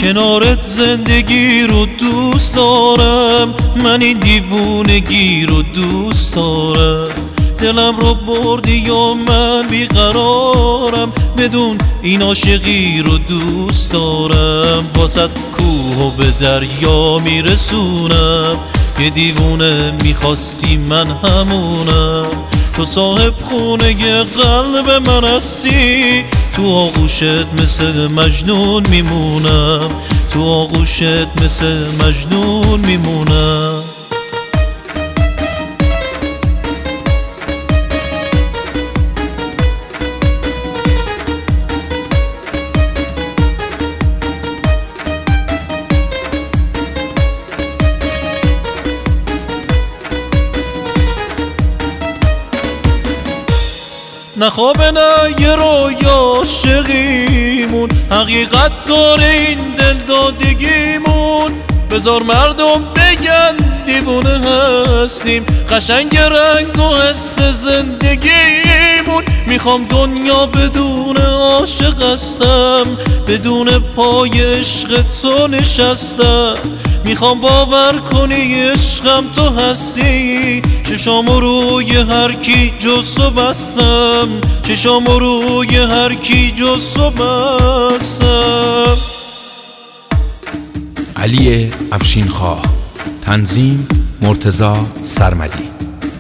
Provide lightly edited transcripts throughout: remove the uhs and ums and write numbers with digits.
کنارت زندگی رو دوست دارم، من این دیوونگی رو دوست دارم. دلم رو بردی و من بیقرارم، بدون این عاشقی رو دوست دارم. واسط کوه و به دریا میرسونم، یه دیوونه میخواستی من همونم. تو صاحب خونه قلب من هستی، تو آغوشت مثل مجنون میمونم، تو آغوشت مثل مجنون میمونم. نخوابه نه یه رویا عاشقیمون، حقیقت داره این دل دادگیمون. بذار مردم بگن دیوونه هستیم، قشنگ رنگ و حس زندگیمون. میخوام دنیا بدون عاشق هستم، بدون پای عشق تو نشستم. میخوام باور کنی عشقم تو هستی، چشامو روی هر کی جز تو بستم، چشامو روی هر کی جز تو بستم. علی افشینخواه، تنظیم مرتضی سرمدی.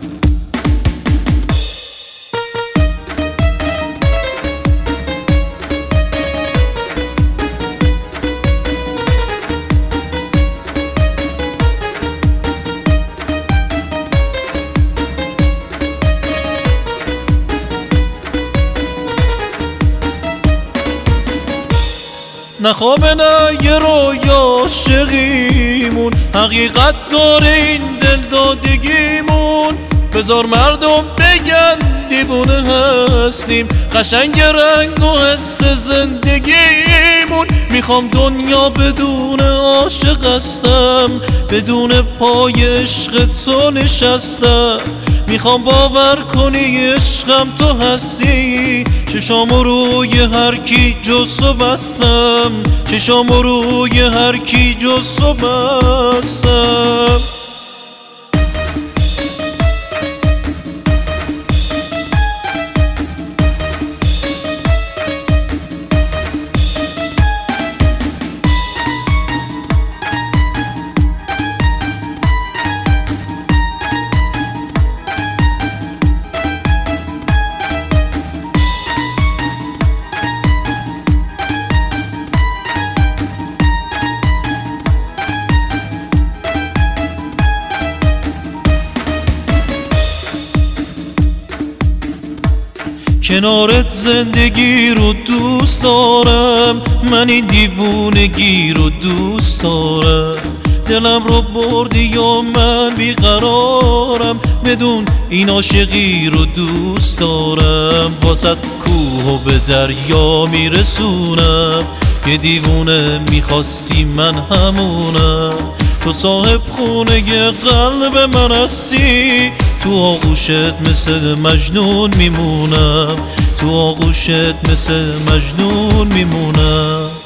نخوابه نه یه رویا عاشقیمون، حقیقت داره این دل دادگیمون. بذار مردم بگن دیوونه هستیم، قشنگ رنگ و حس زندگیمون. میخوام دنیا بدون عاشق هستم، بدون پای عشق تو نشستم. میخوام باور کنی عشقم تو هستی، چشامو روی هر کی جز تو بستم، چشامو روی هر کی جز تو بستم. کنارت زندگی رو دوست دارم، من این دیوونگی رو دوست دارم. دلم رو بردی و من بیقرارم، بدون این عاشقی رو دوست دارم. واسط کوه و به دریا میرسونم، یه دیوونه میخواستی من همونم. تو صاحب خونه قلب من هستی، تو آغوشت مثل مجنون میمونم، تو آغوشت مثل مجنون میمونم.